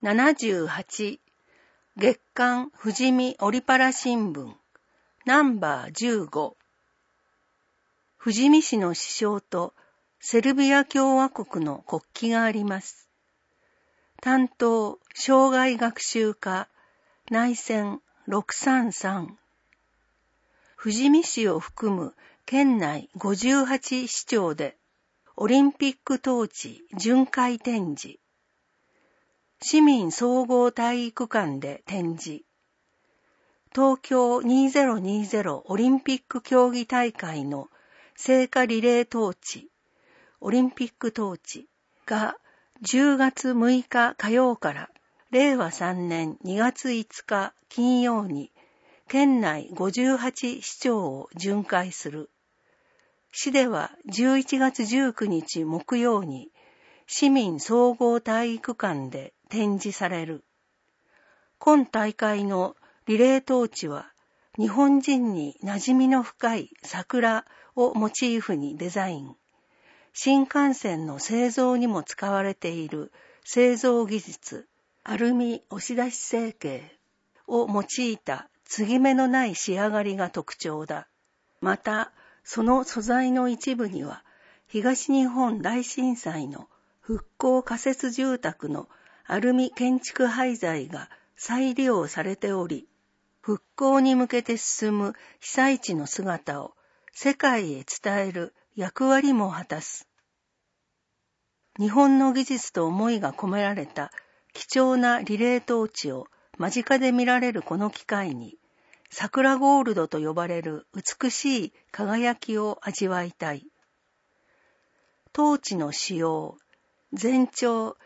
78月刊富士見オリパラ新聞ナンバー15富士見市の市章とセルビア共和国の国旗があります。担当生涯学習課内線633富士見市を含む県内58市町でオリンピックトーチ巡回展示市民総合体育館で展示東京2020オリンピック競技大会の聖火リレートーチオリンピックトーチが10月6日火曜から令和3年2月5日金曜に県内58市町を巡回する。市では11月19日木曜に市民総合体育館で展示される。今大会のリレートーチは日本人に馴染みの深い桜をモチーフにデザイン。新幹線の製造にも使われている製造技術、アルミ押し出し成形を用いた継ぎ目のない仕上がりが特徴だ。また、その素材の一部には東日本大震災の復興仮設住宅のアルミ建築廃材が再利用されており、復興に向けて進む被災地の姿を世界へ伝える役割も果たす。日本の技術と思いが込められた貴重なリレートーチを間近で見られるこの機会に、桜ゴールドと呼ばれる美しい輝きを味わいたい。トーチの仕様、全長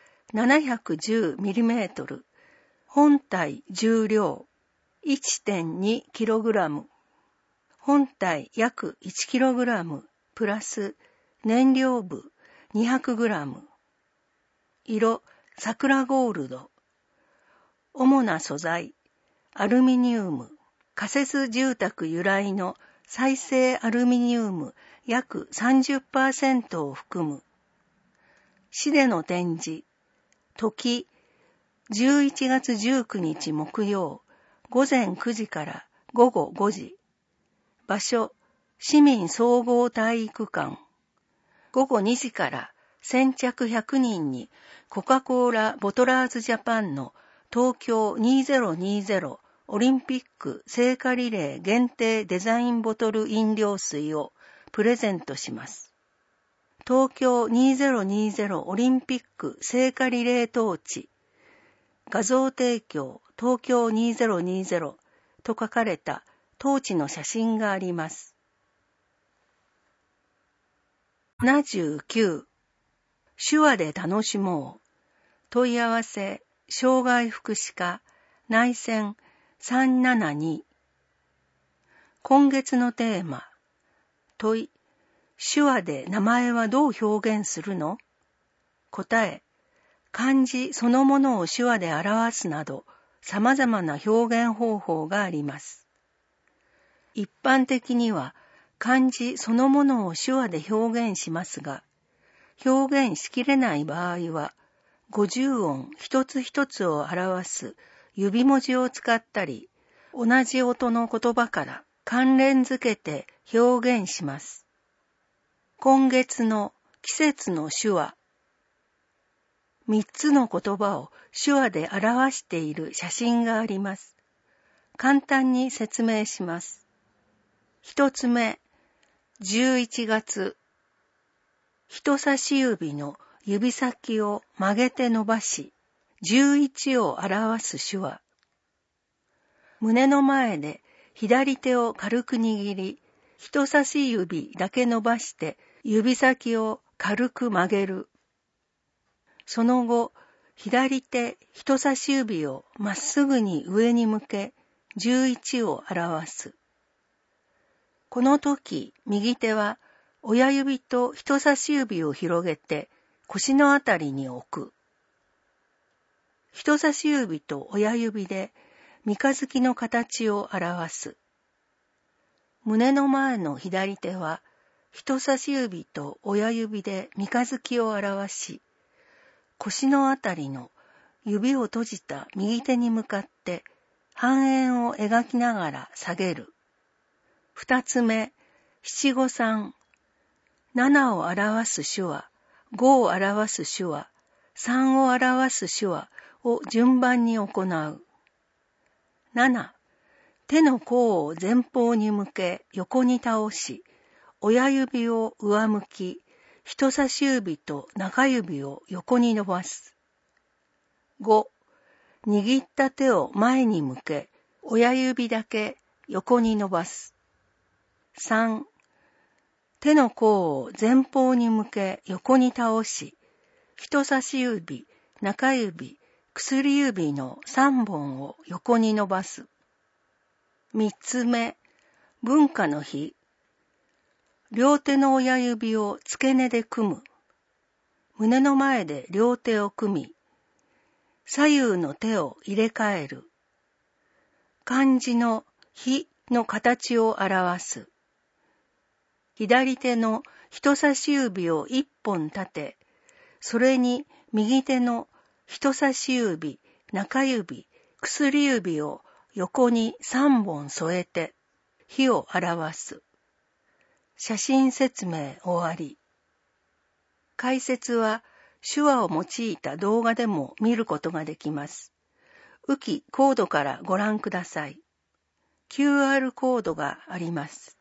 710mm、本体重量 1.2kg、本体約 1kg、プラス燃料部 200g、色桜ゴールド、主な素材、アルミニウム、仮設住宅由来の再生アルミニウム約 30% を含む。市での展示、時、11月19日木曜、午前9時から午後5時。場所、市民総合体育館。午後2時から先着100人にコカ・コーラボトラーズジャパンの東京2020オリンピック聖火リレー限定デザインボトル飲料水をプレゼントします。東京2020オリンピック聖火リレートーチ画像提供東京2020と書かれたトーチの写真があります。79手話で楽しもう問い合わせ障害福祉課内線372今月のテーマ問い手話で名前はどう表現するの答え漢字そのものを手話で表すなど様々な表現方法があります。一般的には漢字そのものを手話で表現しますが、表現しきれない場合は、50音一つ一つを表す指文字を使ったり、同じ音の言葉から関連づけて表現します。今月の季節の手話。3つの言葉を手話で表している写真があります。簡単に説明します。1つ目、11月。人差し指の指先を曲げて伸ばし、11を表す手話。胸の前で左手を軽く握り、人差し指だけ伸ばして指先を軽く曲げる。その後、左手人差し指をまっすぐに上に向け、11を表す。この時、右手は親指と人差し指を広げて腰のあたりに置く。人差し指と親指で三日月の形を表す。胸の前の左手は人差し指と親指で三日月を表し、腰のあたりの指を閉じた右手に向かって半円を描きながら下げる。二つ目、七五三。7を表す手話、5を表す手話、3を表す手話を順番に行う。7、手の甲を前方に向け横に倒し、親指を上向き、人差し指と中指を横に伸ばす。5、握った手を前に向け、親指だけ横に伸ばす。3、手の甲を前方に向け横に倒し、人差し指、中指、薬指の3本を横に伸ばす。3つ目、文化の日。両手の親指を付け根で組む。胸の前で両手を組み、左右の手を入れ替える。漢字の日の形を表す。左手の人差し指を1本立て、それに右手の人差し指、中指、薬指を横に3本添えて、日を表す。写真説明終わり。解説は手話を用いた動画でも見ることができます。ウキコードからご覧ください。QR コードがあります。